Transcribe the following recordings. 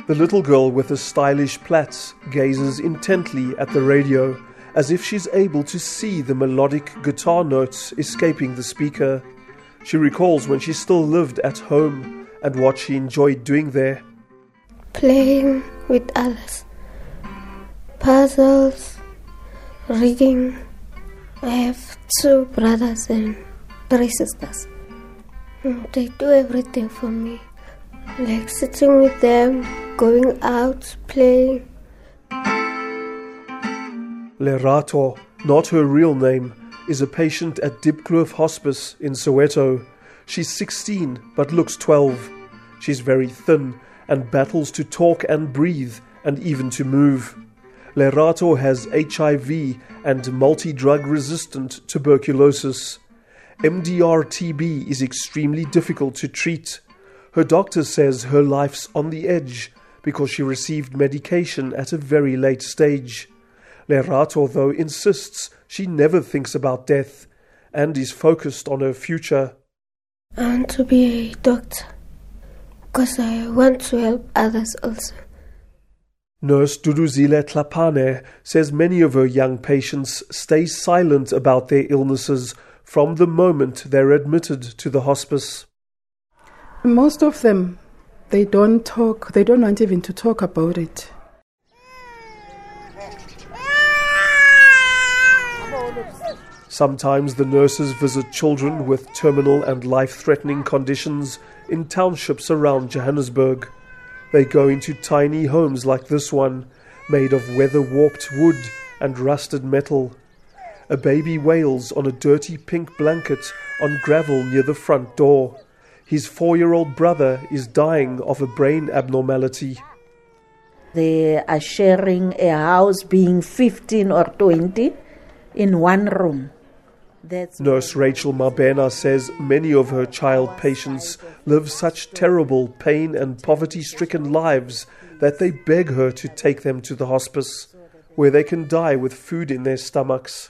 The little girl with the stylish plaits gazes intently at the radio, as if she's able to see the melodic guitar notes escaping the speaker. She recalls when she still lived at home and what she enjoyed doing there. Playing with others, puzzles, reading. I have 2 brothers and 3 sisters. They do everything for me, like sitting with them, going out, playing. Lerato, not her real name, is a patient at Diepkloof Hospice in Soweto. She's 16 but looks 12. She's very thin and battles to talk and breathe and even to move. Lerato has HIV and multi-drug resistant tuberculosis. MDR-TB is extremely difficult to treat. Her doctor says her life's on the edge because she received medication at a very late stage. Lerato, though, insists she never thinks about death and is focused on her future. I want to be a doctor because I want to help others also. Nurse Duduzile Tlapane says many of her young patients stay silent about their illnesses from the moment they're admitted to the hospice. Most of them, they don't talk, they don't want even to talk about it. Sometimes the nurses visit children with terminal and life-threatening conditions in townships around Johannesburg. They go into tiny homes like this one, made of weather-warped wood and rusted metal. A baby wails on a dirty pink blanket on gravel near the front door. His 4-year-old brother is dying of a brain abnormality. They are sharing a house, being 15 or 20, in one room. Nurse Rachel Mabena says many of her child patients live such terrible pain and poverty-stricken lives that they beg her to take them to the hospice, where they can die with food in their stomachs.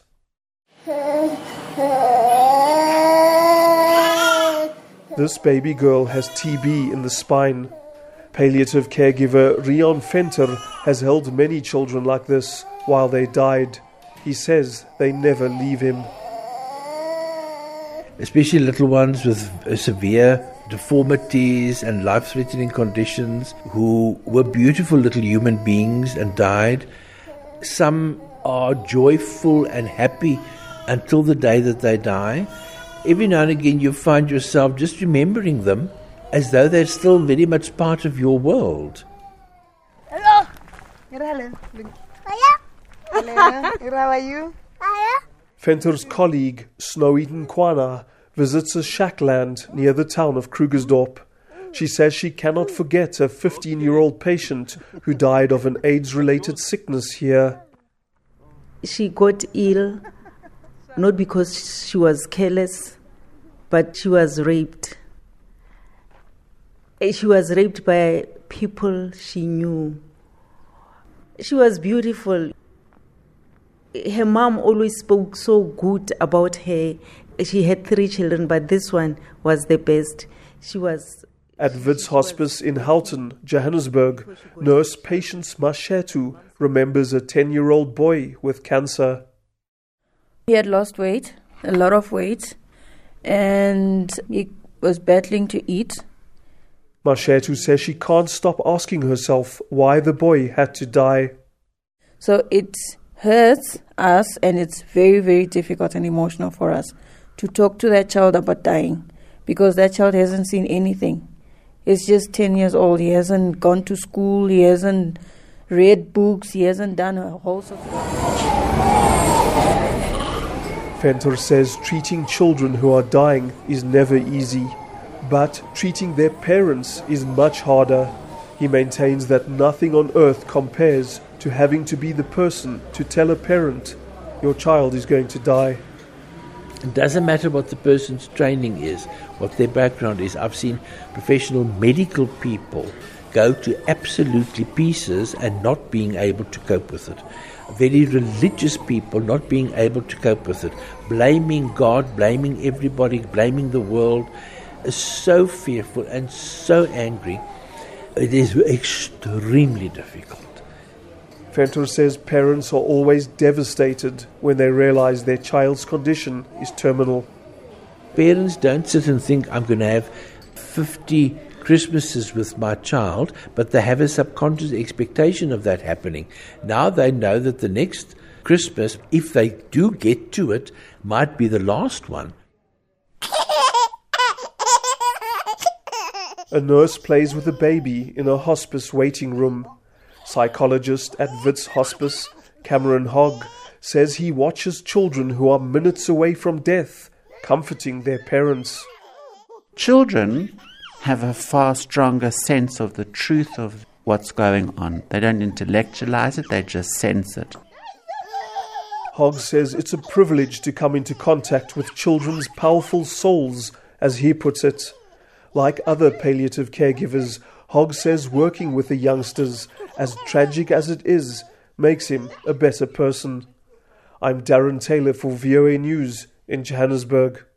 This baby girl has TB in the spine. Palliative caregiver Rion Venter has held many children like this while they died. He says they never leave him. Especially little ones with severe deformities and life-threatening conditions who were beautiful little human beings and died. Some are joyful and happy until the day that they die. Every now and again you find yourself just remembering them as though they're still very much part of your world. Hello. How are you? Venter's colleague, Snowy Nkwana, visits a shackland near the town of Krugersdorp. She says she cannot forget a 15-year-old patient who died of an AIDS-related sickness here. She got ill, not because she was careless, but she was raped. She was raped by people she knew. She was beautiful. Her mom always spoke so good about her. She had 3 children, but this one was the best. She was... At Wits Hospice in Houghton, Johannesburg, nurse Patience Mashetu remembers a 10-year-old boy with cancer. He had lost weight, a lot of weight, and he was battling to eat. Mashetu says she can't stop asking herself why the boy had to die. So it hurts us, and it's very, very difficult and emotional for us to talk to that child about dying, because that child hasn't seen anything. He's just 10 years old. He hasn't gone to school. He hasn't read books. He hasn't done a whole sort of... Venter says treating children who are dying is never easy, but treating their parents is much harder. He maintains that nothing on earth compares to having to be the person to tell a parent, your child is going to die. It doesn't matter what the person's training is, what their background is. I've seen professional medical people go to absolutely pieces and not being able to cope with it. Very religious people not being able to cope with it. Blaming God, blaming everybody, blaming the world. So fearful and so angry. It is extremely difficult. Venter says parents are always devastated when they realize their child's condition is terminal. Parents don't sit and think, I'm going to have 50 Christmases with my child, but they have a subconscious expectation of that happening. Now they know that the next Christmas, if they do get to it, might be the last one. A nurse plays with a baby in a hospice waiting room. Psychologist at Wits Hospice, Cameron Hogg, says he watches children who are minutes away from death, comforting their parents. Children have a far stronger sense of the truth of what's going on. They don't intellectualize it, they just sense it. Hogg says it's a privilege to come into contact with children's powerful souls, as he puts it. Like other palliative caregivers, Hogg says working with the youngsters, as tragic as it is, makes him a better person. I'm Darren Taylor for VOA News in Johannesburg.